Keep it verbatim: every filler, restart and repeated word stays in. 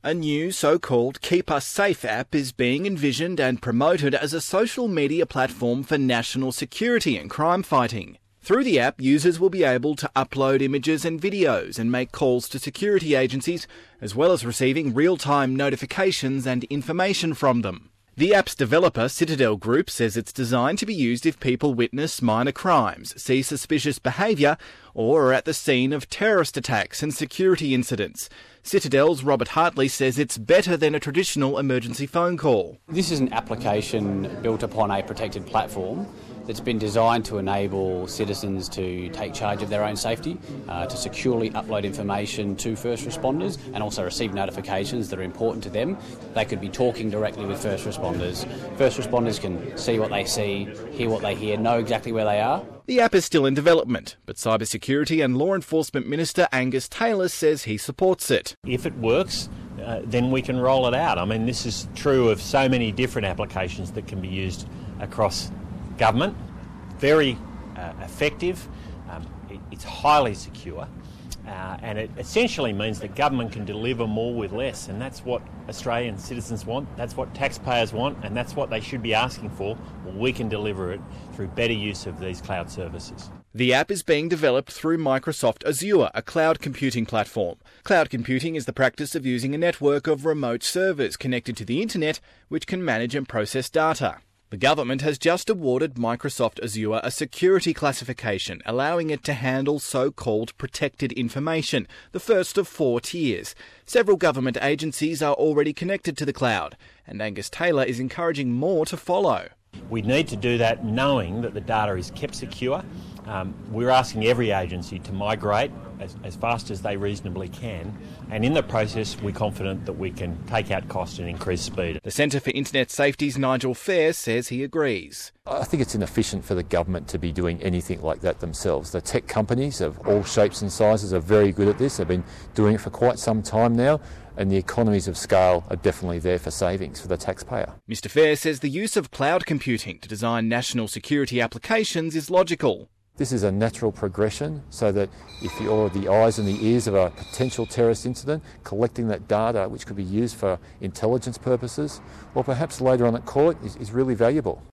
A new so-called Keep Us Safe app is being envisioned and promoted as a social media platform for national security and crime fighting. Through the app, users will be able to upload images and videos and make calls to security agencies, as well as receiving real-time notifications and information from them. The app's developer, Citadel Group, says it's designed to be used if people witness minor crimes, see suspicious behaviour, or are at the scene of terrorist attacks and security incidents. Citadel's Robert Hartley says it's better than a traditional emergency phone call. This is an application built upon a protected platform that's been designed to enable citizens to take charge of their own safety, uh, to securely upload information to first responders and also receive notifications that are important to them. They could be talking directly with first responders. First responders can see what they see, hear what they hear, know exactly where they are. The app is still in development, but Cybersecurity and Law Enforcement Minister Angus Taylor says he supports it. If it works, uh, then we can roll it out. I mean, this is true of so many different applications that can be used across government. Very uh, effective, um, it, it's highly secure, uh, and it essentially means that government can deliver more with less, and that's what Australian citizens want, that's what taxpayers want, and that's what they should be asking for. Well, we can deliver it through better use of these cloud services. The app is being developed through Microsoft Azure, a cloud computing platform. Cloud computing is the practice of using a network of remote servers connected to the internet, which can manage and process data. The government has just awarded Microsoft Azure a security classification, allowing it to handle so-called protected information, the first of four tiers. Several government agencies are already connected to the cloud, and Angus Taylor is encouraging more to follow. We need to do that knowing that the data is kept secure. Um, we're asking every agency to migrate as, as fast as they reasonably can, and in the process we're confident that we can take out cost and increase speed. The Centre for Internet Safety's Nigel Fair says he agrees. I think it's inefficient for the government to be doing anything like that themselves. The tech companies of all shapes and sizes are very good at this. They've been doing it for quite some time now, and the economies of scale are definitely there for savings for the taxpayer. Mr Fair says the use of cloud computing to design national security applications is logical. This is a natural progression so that if you're the eyes and the ears of a potential terrorist incident, collecting that data which could be used for intelligence purposes or perhaps later on at court is, is really valuable.